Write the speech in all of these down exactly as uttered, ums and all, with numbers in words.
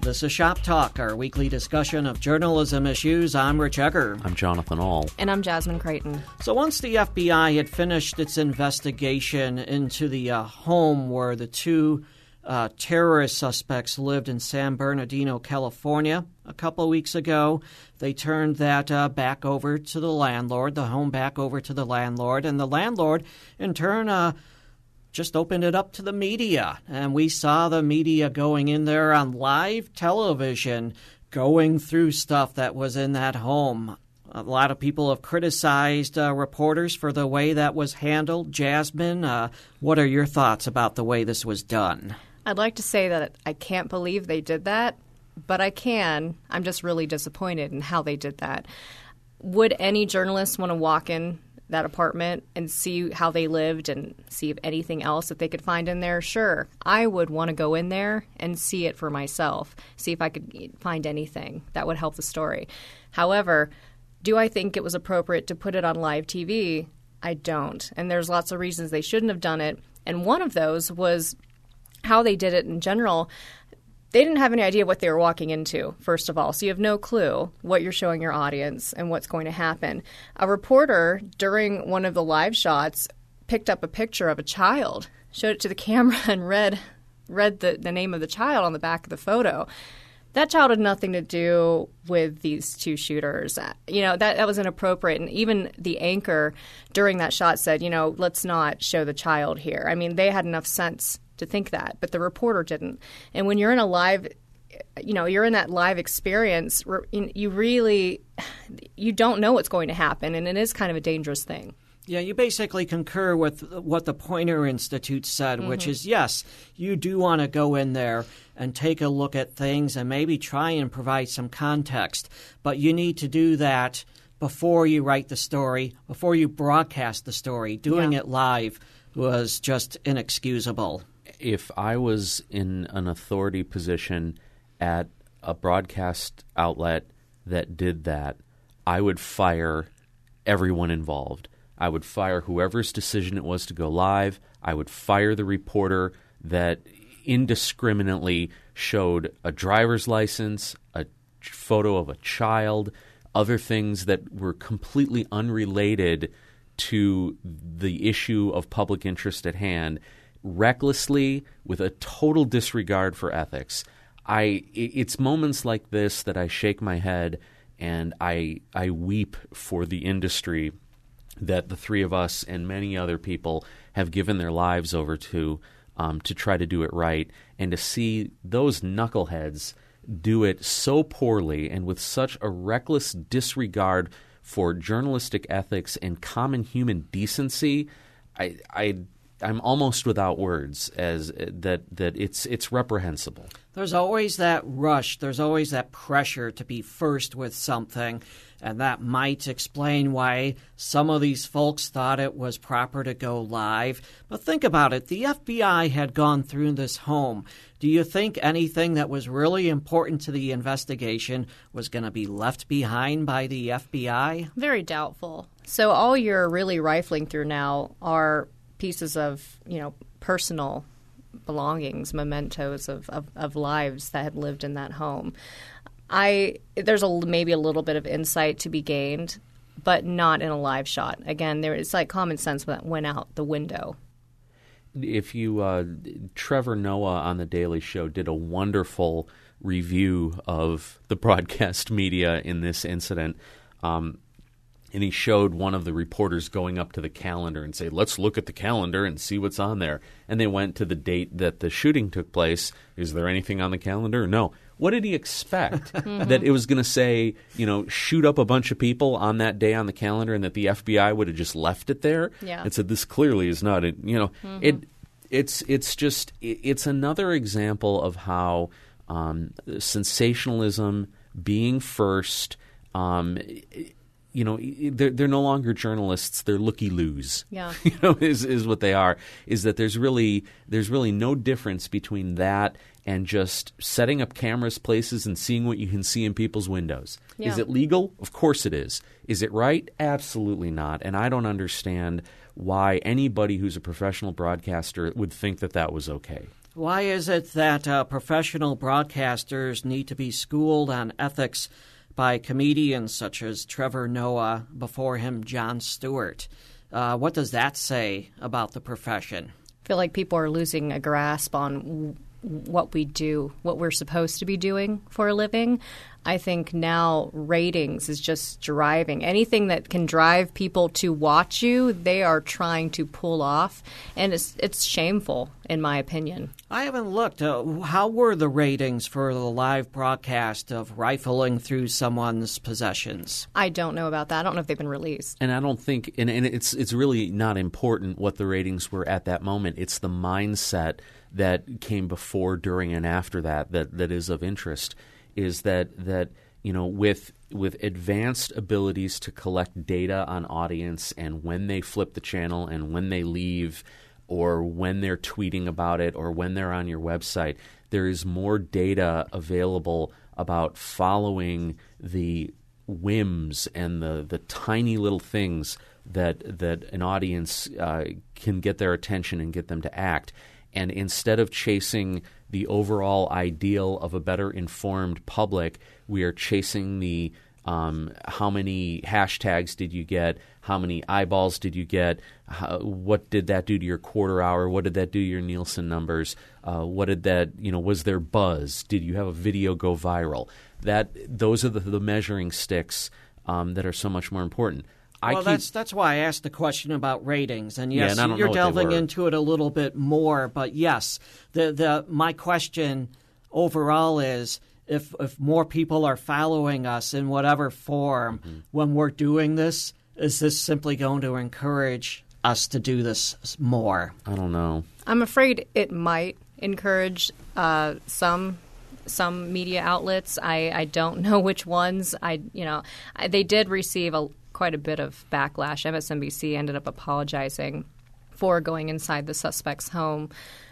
This is Shop Talk, our weekly discussion of journalism issues. I'm Rich Egger. I'm Jonathan Ahl. And I'm Jasmine Creighton. So once the F B I had finished its investigation into the uh, home where the two uh, terrorist suspects lived in San Bernardino, California, a couple of weeks ago, they turned that uh, back over to the landlord, the home back over to the landlord, and the landlord, in turn, uh, just opened it up to the media. And we saw the media going in there on live television, going through stuff that was in that home. A lot of people have criticized uh, reporters for the way that was handled. Jasmine, uh, what are your thoughts about the way this was done? I'd like to say that I can't believe they did that, but I can. I'm just really disappointed in how they did that. Would any journalist want to walk in that apartment and see how they lived and see if anything else that they could find in there? Sure. I would want to go in there and see it for myself, see if I could find anything that would help the story. However, do I think it was appropriate to put it on live T V? I don't. And there's lots of reasons they shouldn't have done it. And one of those was how they did it in general. They didn't have any idea what they were walking into, first of all. So you have no clue what you're showing your audience and what's going to happen. A reporter, during one of the live shots, picked up a picture of a child, showed it to the camera, and read read the, the name of the child on the back of the photo. That child had nothing to do with these two shooters. You know, that, that was inappropriate. And even the anchor during that shot said, you know, let's not show the child here. I mean, they had enough sense to think that, but the reporter didn't. And when you're in a live, you know, you're in that live experience, you really, you don't know what's going to happen, and it is kind of a dangerous thing. Yeah, you basically concur with what the Poynter Institute said, mm-hmm. which is, yes, you do want to go in there and take a look at things and maybe try and provide some context, but you need to do that before you write the story, before you broadcast the story. Doing yeah. it live was just inexcusable. If I was in an authority position at a broadcast outlet that did that, I would fire everyone involved. I would fire whoever's decision it was to go live. I would fire the reporter that indiscriminately showed a driver's license, a photo of a child, other things that were completely unrelated to the issue of public interest at hand, recklessly, with a total disregard for ethics. I it's moments like this that I shake my head and I I weep for the industry that the three of us and many other people have given their lives over to um, to try to do it right, and to see those knuckleheads do it so poorly and with such a reckless disregard for journalistic ethics and common human decency. I I I'm almost without words as that that it's it's reprehensible. There's always that rush. There's always that pressure to be first with something, and that might explain why some of these folks thought it was proper to go live. But think about it. The F B I had gone through this home. Do you think anything that was really important to the investigation was going to be left behind by the F B I? Very doubtful. So all you're really rifling through now are pieces of, you know, personal belongings, mementos of, of, of lives that had lived in that home. I there's a maybe a little bit of insight to be gained, but not in a live shot. Again, there it's like common sense that went out the window. If you uh, Trevor Noah on the Daily Show did a wonderful review of the broadcast media in this incident. Um, And he showed one of the reporters going up to the calendar and say, let's look at the calendar and see what's on there. And they went to the date that the shooting took place. Is there anything on the calendar? No. What did he expect? Mm-hmm. That it was going to say, you know, shoot up a bunch of people on that day on the calendar, and that the F B I would have just left it there? Yeah. And said, this clearly is not, it. you know, mm-hmm. it. It's it's just, it's another example of how um, sensationalism, being first, um, you know, they're, they're no longer journalists; they're looky-loos. Yeah, you know, is is what they are. Is that there's really there's really no difference between that and just setting up cameras places and seeing what you can see in people's windows. Yeah. Is it legal? Of course it is. Is it right? Absolutely not. And I don't understand why anybody who's a professional broadcaster would think that that was okay. Why is it that uh, professional broadcasters need to be schooled on ethics by comedians such as Trevor Noah, before him Jon Stewart? Uh, what does that say about the profession? I feel like people are losing a grasp on w- what we do, what we're supposed to be doing for a living. I think now ratings is just driving. Anything that can drive people to watch you, they are trying to pull off, and it's it's shameful, in my opinion. I haven't looked. Uh, how were the ratings for the live broadcast of rifling through someone's possessions? I don't know about that. I don't know if they've been released. And I don't think, and, and it's it's really not important what the ratings were at that moment. It's the mindset that came before, during, and after that that, that is of interest. Is that that you know with with advanced abilities to collect data on audience and when they flip the channel and when they leave, or when they're tweeting about it, or when they're on your website, there is more data available about following the whims and the, the tiny little things that that an audience uh, can get their attention and get them to act. And instead of chasing the overall ideal of a better informed public, we are chasing the um, how many hashtags did you get, how many eyeballs did you get, how, what did that do to your quarter hour, what did that do to your Nielsen numbers, uh, what did that, you know, was there buzz, did you have a video go viral? That those are the, the measuring sticks um, that are so much more important. I well, keep, that's that's why I asked the question about ratings, and yes, yeah, and I don't you're know what they delving were. into it a little bit more. But yes, the the my question overall is if if more people are following us in whatever form mm-hmm. when we're doing this, is this simply going to encourage us to do this more? I don't know. I'm afraid it might encourage uh, some. Some media outlets. I, I don't know which ones. I you know I, they did receive a, quite a bit of backlash. M S N B C ended up apologizing for going inside the suspect's home.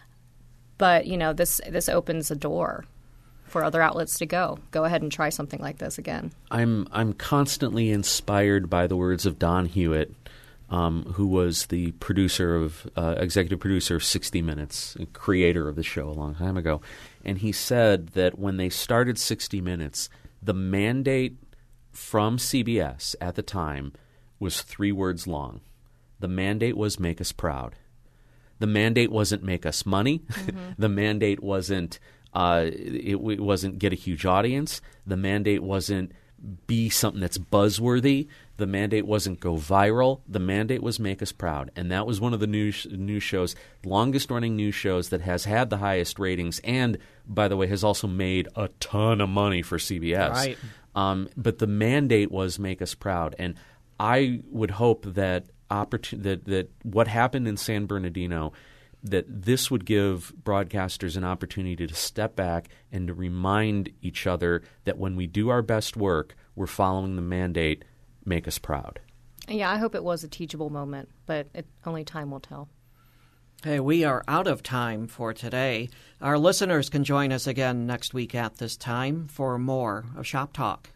But you know this this opens a door for other outlets to go. Go ahead and try something like this again. I'm I'm constantly inspired by the words of Don Hewitt, um, who was the producer of uh, executive producer of sixty minutes, creator of the show a long time ago. And he said that when they started sixty minutes, the mandate from C B S at the time was three words long. The mandate was make us proud. The mandate wasn't make us money. Mm-hmm. The mandate wasn't uh, it, it wasn't get a huge audience. The mandate wasn't be something that's buzzworthy. The mandate wasn't go viral. The mandate was make us proud. And that was one of the news news shows, longest-running news shows that has had the highest ratings and, by the way, has also made a ton of money for C B S. Right. Um, but the mandate was make us proud. And I would hope that, opportun- that, that what happened in San Bernardino, that this would give broadcasters an opportunity to step back and to remind each other that when we do our best work, we're following the mandate, make us proud. Yeah, I hope it was a teachable moment, but it, only time will tell. Hey, we are out of time for today. Our listeners can join us again next week at this time for more of Shop Talk.